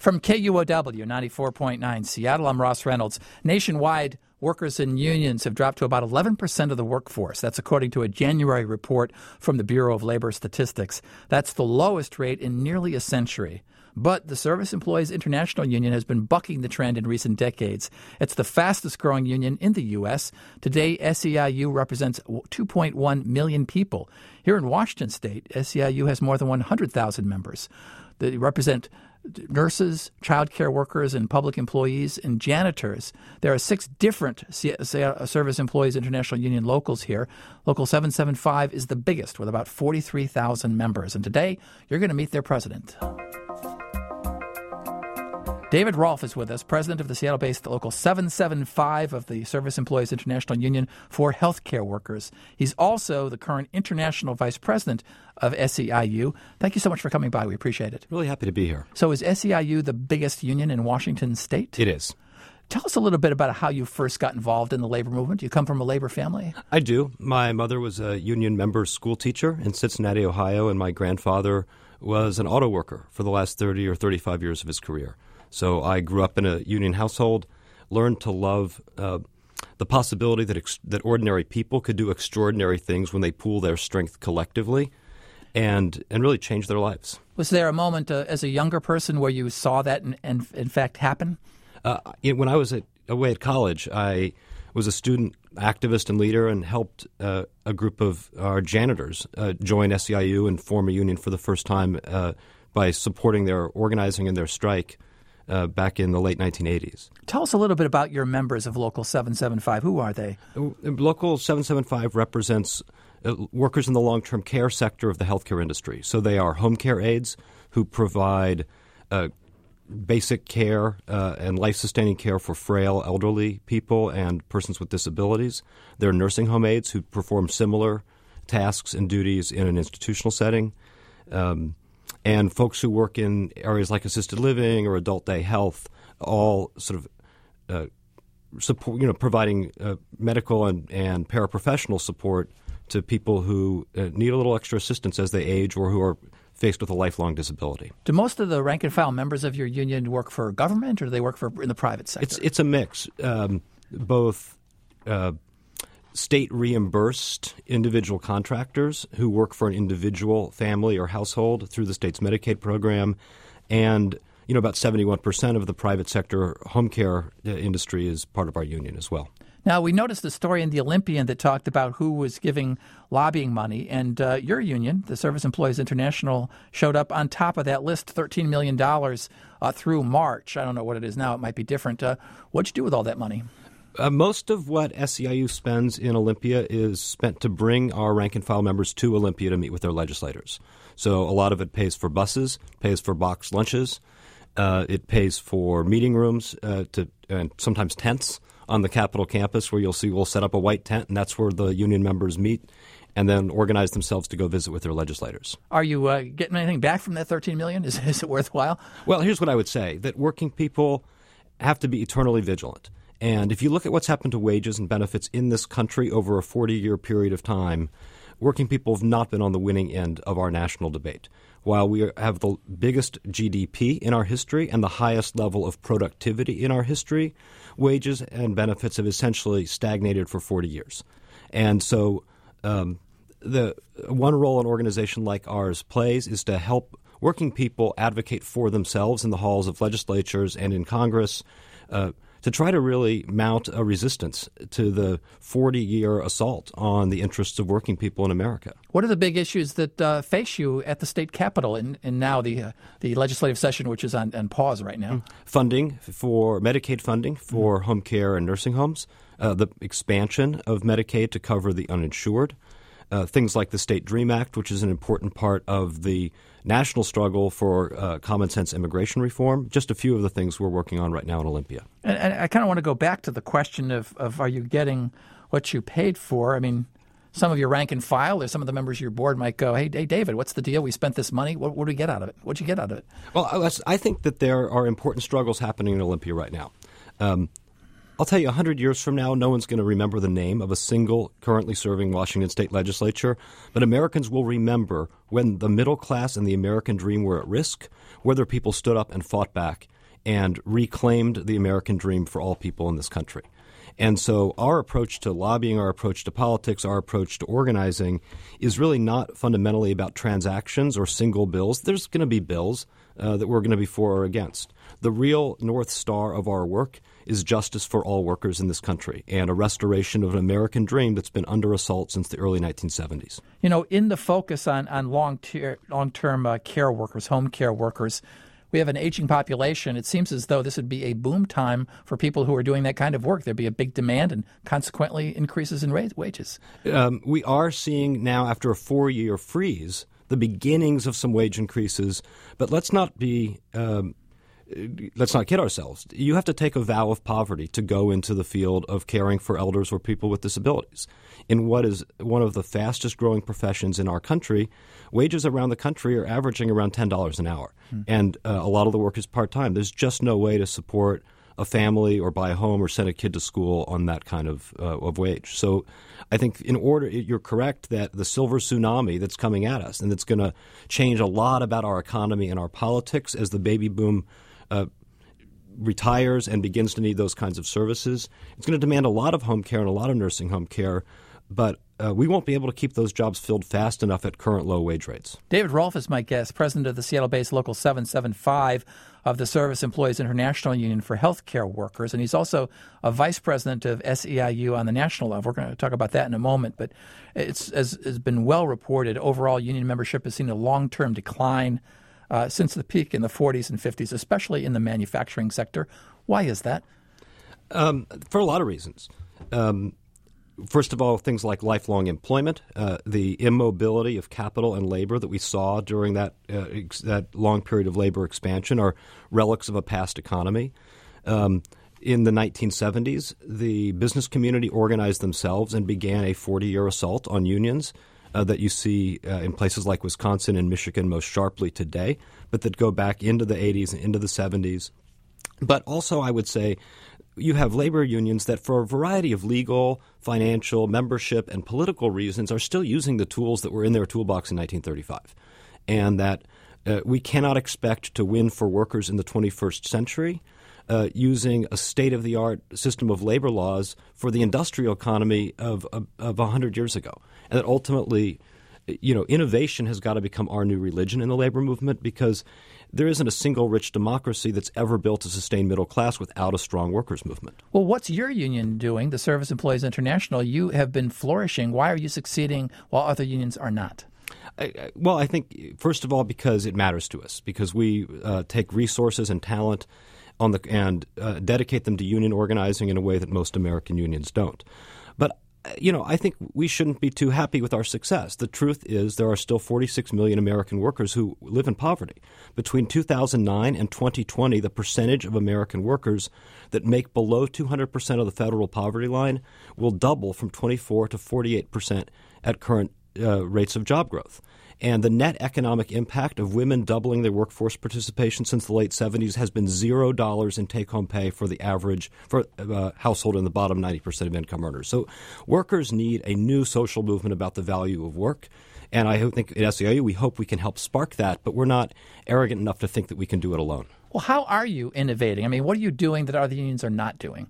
From KUOW 94.9 Seattle, I'm Ross Reynolds. Nationwide, workers and unions have dropped to about 11% of the workforce. That's according to a January report from the Bureau of Labor Statistics. That's the lowest rate in nearly a century. But the Service Employees International Union has been bucking the trend in recent decades. It's the fastest growing union in the U.S. Today, SEIU represents 2.1 million people. Here in Washington State, SEIU has more than 100,000 members. They represent nurses, child care workers, and public employees, and janitors. There are 6 different Service Employees International Union locals here. Local 775 is the biggest, with about 43,000 members. And today, you're going to meet their president. David Rolfe is with us, president of the Seattle-based Local 775 of the Service Employees International Union for Healthcare Workers. He's also the current international vice president of SEIU. Thank you so much for coming by. We appreciate it. Really happy to be here. So is SEIU the biggest union in Washington State? It is. Tell us a little bit about how you first got involved in the labor movement. You come from a labor family? I do. My mother was a union member school teacher in Cincinnati, Ohio, and my grandfather was an auto worker for the last 30 or 35 years of his career. So I grew up in a union household, learned to love the possibility that ordinary people could do extraordinary things when they pool their strength collectively and really change their lives. Was there a moment as a younger person where you saw that and in fact happen? When I was away at college, I was a student activist and leader and helped a group of our janitors join SEIU and form a union for the first time by supporting their organizing and their strike back in the late 1980s. Tell us a little bit about your members of Local 775. Who are they? Local 775 represents workers in the long-term care sector of the healthcare industry. So they are home care aides who provide basic care and life-sustaining care for frail elderly people and persons with disabilities. They're nursing home aides who perform similar tasks and duties in an institutional setting. And folks who work in areas like assisted living or adult day health, all sort of support, providing medical and paraprofessional support to people who need a little extra assistance as they age or who are faced with a lifelong disability. Do most of the rank-and-file members of your union work for government, or do they work in the private sector? It's a mix, both state-reimbursed individual contractors who work for an individual family or household through the state's Medicaid program, and about 71% of the private sector home care industry is part of our union as well. Now, we noticed a story in the Olympian that talked about who was giving lobbying money, and your union, the Service Employees International, showed up on top of that list, $13 million through March. I don't know what it is now. It might be different. What'd you do with all that money? Most of what SEIU spends in Olympia is spent to bring our rank-and-file members to Olympia to meet with their legislators. So a lot of it pays for buses, pays for boxed lunches. It pays for meeting rooms and sometimes tents on the Capitol campus where we'll set up a white tent, and that's where the union members meet and then organize themselves to go visit with their legislators. Are you getting anything back from that $13 million? Is it worthwhile? Well, here's what I would say, that working people have to be eternally vigilant. And if you look at what's happened to wages and benefits in this country over a 40-year period of time, working people have not been on the winning end of our national debate. While we have the biggest GDP in our history and the highest level of productivity in our history, wages and benefits have essentially stagnated for 40 years. And so the one role an organization like ours plays is to help working people advocate for themselves in the halls of legislatures and in Congress, to try to really mount a resistance to the 40-year assault on the interests of working people in America. What are the big issues that face you at the state capitol and now the legislative session, which is on pause right now? Funding for Medicaid funding for home care and nursing homes, the expansion of Medicaid to cover the uninsured, things like the State Dream Act, which is an important part of the national struggle for common sense immigration reform, just a few of the things we're working on right now in Olympia. And I kind of want to go back to the question of are you getting what you paid for? I mean, some of your rank and file or some of the members of your board might go, hey, David, what's the deal? We spent this money. What do we get out of it? What'd you get out of it? Well, I think that there are important struggles happening in Olympia right now. I'll tell you, 100 years from now, no one's going to remember the name of a single currently serving Washington state legislature, but Americans will remember when the middle class and the American dream were at risk, whether people stood up and fought back and reclaimed the American dream for all people in this country. And so our approach to lobbying, our approach to politics, our approach to organizing is really not fundamentally about transactions or single bills. There's going to be bills that we're going to be for or against. The real North Star of our work is justice for all workers in this country and a restoration of an American dream that's been under assault since the early 1970s. You know, in the focus on long-term care workers, home care workers, we have an aging population. It seems as though this would be a boom time for people who are doing that kind of work. There'd be a big demand and consequently increases in wages. We are seeing now, after a 4-year freeze, the beginnings of some wage increases. But let's not kid ourselves. You have to take a vow of poverty to go into the field of caring for elders or people with disabilities. In what is one of the fastest growing professions in our country, wages around the country are averaging around $10 an hour. And a lot of the work is part-time. There's just no way to support a family or buy a home or send a kid to school on that kind of wage. So I think you're correct that the silver tsunami that's coming at us and that's going to change a lot about our economy and our politics as the baby boom retires and begins to need those kinds of services. It's going to demand a lot of home care and a lot of nursing home care, but we won't be able to keep those jobs filled fast enough at current low wage rates. David Rolfe is my guest, president of the Seattle-based Local 775 of the Service Employees International Union for Healthcare Workers, and he's also a vice president of SEIU on the national level. We're going to talk about that in a moment, but it's has been well reported. Overall, union membership has seen a long-term decline since the peak in the 40s and 50s, especially in the manufacturing sector. Why is that? For a lot of reasons. First of all, things like lifelong employment, the immobility of capital and labor that we saw during that long period of labor expansion are relics of a past economy. In the 1970s, the business community organized themselves and began a 40-year assault on unions that you see in places like Wisconsin and Michigan most sharply today, but that go back into the 80s and into the 70s. But also, I would say, you have labor unions that for a variety of legal, financial, membership, and political reasons are still using the tools that were in their toolbox in 1935. And that we cannot expect to win for workers in the 21st century using a state-of-the-art system of labor laws for the industrial economy of 100 years ago. And that ultimately, innovation has got to become our new religion in the labor movement because there isn't a single rich democracy that's ever built a sustained middle class without a strong workers' movement. Well, what's your union doing, the Service Employees International? You have been flourishing. Why are you succeeding while other unions are not? Well, I think, first of all, because it matters to us, because we take resources and talent and dedicate them to union organizing in a way that most American unions don't. But I think we shouldn't be too happy with our success. The truth is there are still 46 million American workers who live in poverty. Between 2009 and 2020, the percentage of American workers that make below 200% of the federal poverty line will double from 24 to 48% at current rates of job growth. And the net economic impact of women doubling their workforce participation since the late 70s has been $0 in take-home pay for the average household in the bottom 90% of income earners. So workers need a new social movement about the value of work. And I think at SEIU we hope we can help spark that, but we're not arrogant enough to think that we can do it alone. Well, how are you innovating? I mean, what are you doing that other unions are not doing?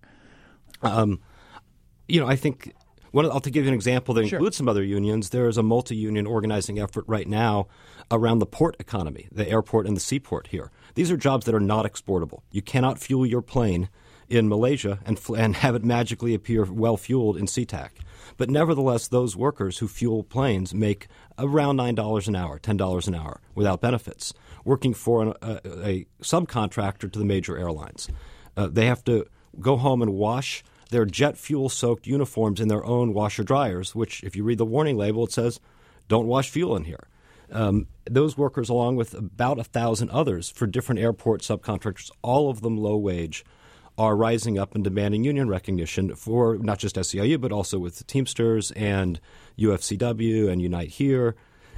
I think I'll give you an example that includes some other unions. There is a multi-union organizing effort right now around the port economy, the airport and the seaport here. These are jobs that are not exportable. You cannot fuel your plane in Malaysia and have it magically appear well-fueled in SeaTac. But nevertheless, those workers who fuel planes make around $9 an hour, $10 an hour without benefits, working for a subcontractor to the major airlines. They have to go home and wash their jet fuel-soaked uniforms in their own washer-dryers, which, if you read the warning label, it says, don't wash fuel in here. Those workers, along with about 1,000 others for different airport subcontractors, all of them low wage, are rising up and demanding union recognition for not just SEIU, but also with the Teamsters and UFCW and Unite Here.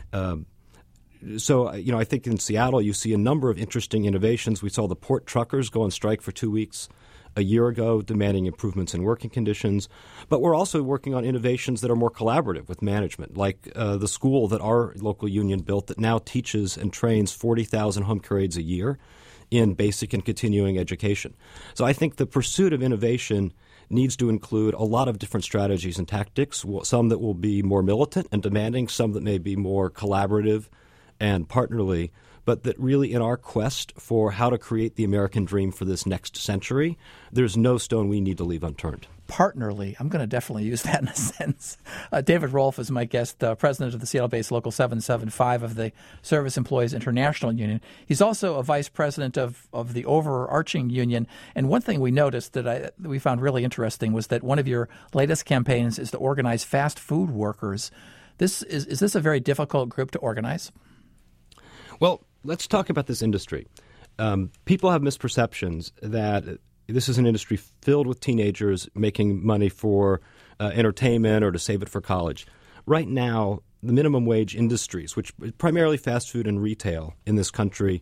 So, I think in Seattle you see a number of interesting innovations. We saw the port truckers go on strike for 2 weeks a year ago, demanding improvements in working conditions. But we're also working on innovations that are more collaborative with management, like the school that our local union built that now teaches and trains 40,000 home care aides a year in basic and continuing education. So I think the pursuit of innovation needs to include a lot of different strategies and tactics, some that will be more militant and demanding, some that may be more collaborative and partnerly, but that really in our quest for how to create the American dream for this next century, there's no stone we need to leave unturned. Partnerly. I'm going to definitely use that in a sense. David Rolfe is my guest, president of the Seattle-based Local 775 of the Service Employees International Union. He's also a vice president of the overarching union. And one thing we noticed that we found really interesting was that one of your latest campaigns is to organize fast food workers. Is this a very difficult group to organize? Well, let's talk about this industry. People have misperceptions that this is an industry filled with teenagers making money for entertainment or to save it for college. Right now, the minimum wage industries, which primarily fast food and retail in this country,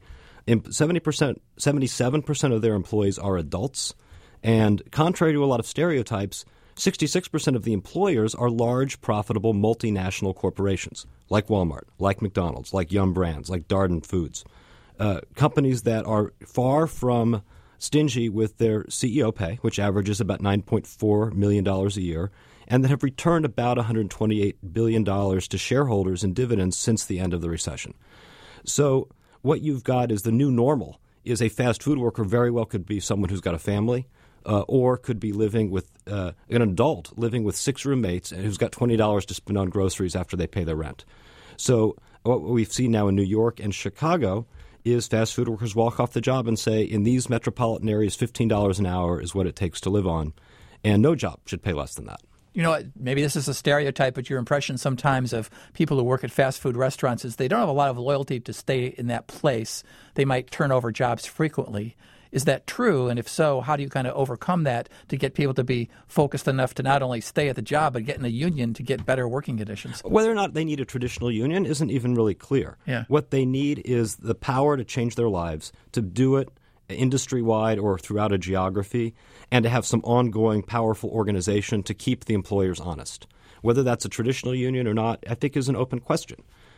77% of their employees are adults. And contrary to a lot of stereotypes, 66% of the employers are large, profitable multinational corporations like Walmart, like McDonald's, like Yum Brands, like Darden Foods, companies that are far from stingy with their CEO pay, which averages about $9.4 million a year, and that have returned about $128 billion to shareholders in dividends since the end of the recession. So what you've got is the new normal is a fast food worker very well could be someone who's got a family, or could be living with an adult living with 6 roommates and who's got $20 to spend on groceries after they pay their rent. So what we've seen now in New York and Chicago is fast food workers walk off the job and say, in these metropolitan areas, $15 an hour is what it takes to live on, and no job should pay less than that. You know, maybe this is a stereotype, but your impression sometimes of people who work at fast food restaurants is they don't have a lot of loyalty to stay in that place. They might turn over jobs frequently. Is that true? And if so, how do you kind of overcome that to get people to be focused enough to not only stay at the job, but get in a union to get better working conditions? Whether or not they need a traditional union isn't even really clear. Yeah. What they need is the power to change their lives, to do it industry-wide or throughout a geography, and to have some ongoing powerful organization to keep the employers honest. Whether that's a traditional union or not, I think is an open question.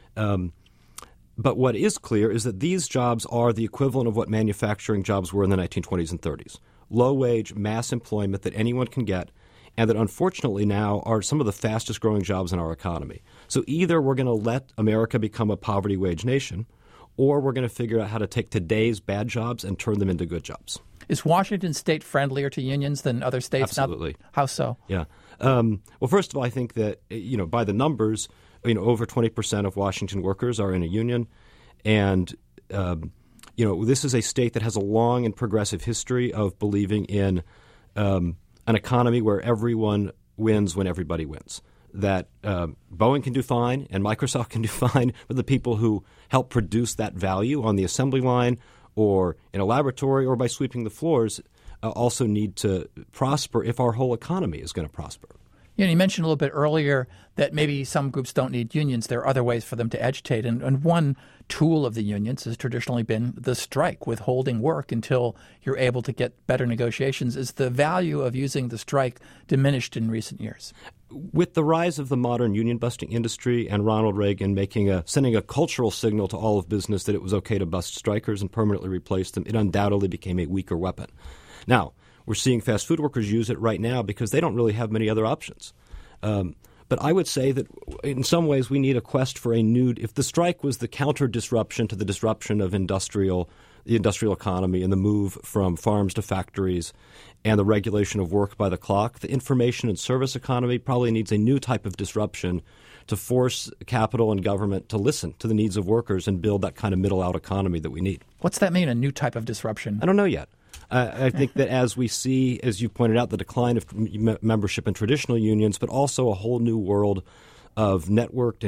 But what is clear is that these jobs are the equivalent of what manufacturing jobs were in the 1920s and 30s. Low-wage, mass employment that anyone can get, and that unfortunately now are some of the fastest-growing jobs in our economy. So either we're going to let America become a poverty-wage nation, or we're going to figure out how to take today's bad jobs and turn them into good jobs. Is Washington State friendlier to unions than other states? Absolutely. How so? Yeah. Well, first of all, I think that, by the numbers, over 20% of Washington workers are in a union. And, this is a state that has a long and progressive history of believing in an economy where everyone wins when everybody wins. That Boeing can do fine and Microsoft can do fine, but the people who help produce that value on the assembly line or in a laboratory or by sweeping the floors also need to prosper if our whole economy is going to prosper. You mentioned a little bit earlier that maybe some groups don't need unions. There are other ways for them to agitate. And one tool of the unions has traditionally been the strike, withholding work until you're able to get better negotiations. Is the value of using the strike diminished in recent years? With the rise of the modern union-busting industry and Ronald Reagan sending a cultural signal to all of business that it was okay to bust strikers and permanently replace them, it undoubtedly became a weaker weapon. Now, we're seeing fast food workers use it right now because they don't really have many other options. But I would say that in some ways we need a quest for if the strike was the counter-disruption to the disruption of the industrial economy and the move from farms to factories and the regulation of work by the clock, the information and service economy probably needs a new type of disruption to force capital and government to listen to the needs of workers and build that kind of middle-out economy that we need. What's that mean, a new type of disruption? I don't know yet. I think that as we see, as you pointed out, the decline of membership in traditional unions, but also a whole new world of networking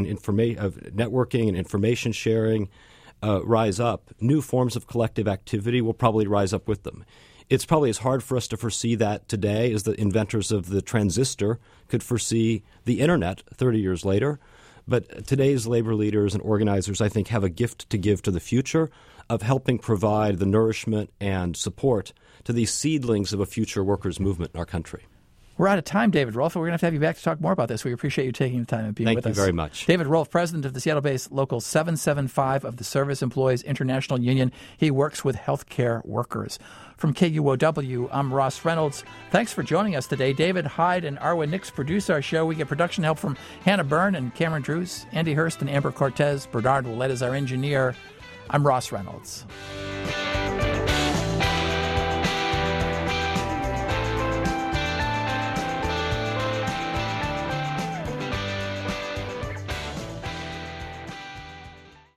and information sharing rise up, new forms of collective activity will probably rise up with them. It's probably as hard for us to foresee that today as the inventors of the transistor could foresee the Internet 30 years later. But today's labor leaders and organizers, I think, have a gift to give to the future of helping provide the nourishment and support to these seedlings of a future workers' movement in our country. We're out of time, David Rolfe. We're going to have you back to talk more about this. We appreciate you taking the time and being with us. Thank you very much. David Rolfe, president of the Seattle-based Local 775 of the Service Employees International Union. He works with healthcare workers. From KUOW, I'm Ross Reynolds. Thanks for joining us today. David Hyde and Arwen Nix produce our show. We get production help from Hannah Byrne and Cameron Drews, Andy Hurst and Amber Cortez. Bernard Willett is our engineer. I'm Ross Reynolds.